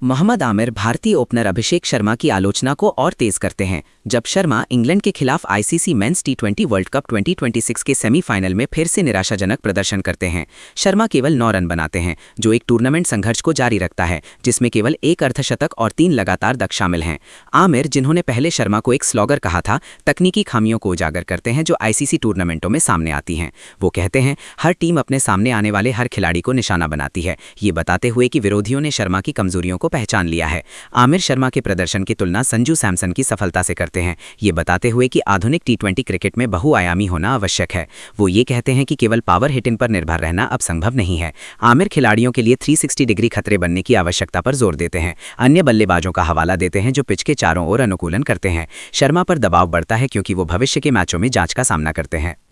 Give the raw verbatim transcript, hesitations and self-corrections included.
मोहम्मद आमिर भारतीय ओपनर अभिषेक शर्मा की आलोचना को और तेज करते हैं जब शर्मा इंग्लैंड के खिलाफ ICC men's T twenty world cup दो हज़ार छब्बीस के सेमीफाइनल में फिर से निराशाजनक प्रदर्शन करते हैं। शर्मा केवल नौ रन बनाते हैं, जो एक टूर्नामेंट संघर्ष को जारी रखता है जिसमें केवल एक अर्धशतक और तीन लगातार दक शामिल हैं। आमिर, जिन्होंने पहले शर्मा को एक स्लॉगर कहा था, तकनीकी खामियों को उजागर करते हैं जो आईसीसी टूर्नामेंटों में सामने आती हैं। वो कहते हैं, हर टीम अपने सामने आने वाले हर खिलाड़ी को निशाना बनाती है, ये बताते हुए कि विरोधियों ने शर्मा की कमजोरियों को पहचान लिया है। आमिर शर्मा के प्रदर्शन की तुलना संजू सैमसन की सफलता से करते हैं, ये बताते हुए कि आधुनिक टी ट्वेंटी क्रिकेट में बहुआयामी होना आवश्यक है। वो ये कहते हैं कि केवल पावर हिटिंग पर निर्भर रहना अब संभव नहीं है। आमिर खिलाड़ियों के लिए तीन सौ साठ डिग्री खतरे बनने की आवश्यकता पर जोर देते हैं। अन्य बल्लेबाजों का हवाला देते हैं जो पिच के चारों ओर अनुकूलन करते हैं। शर्मा पर दबाव बढ़ता है क्योंकि वो भविष्य के मैचों में जांच का सामना करते हैं।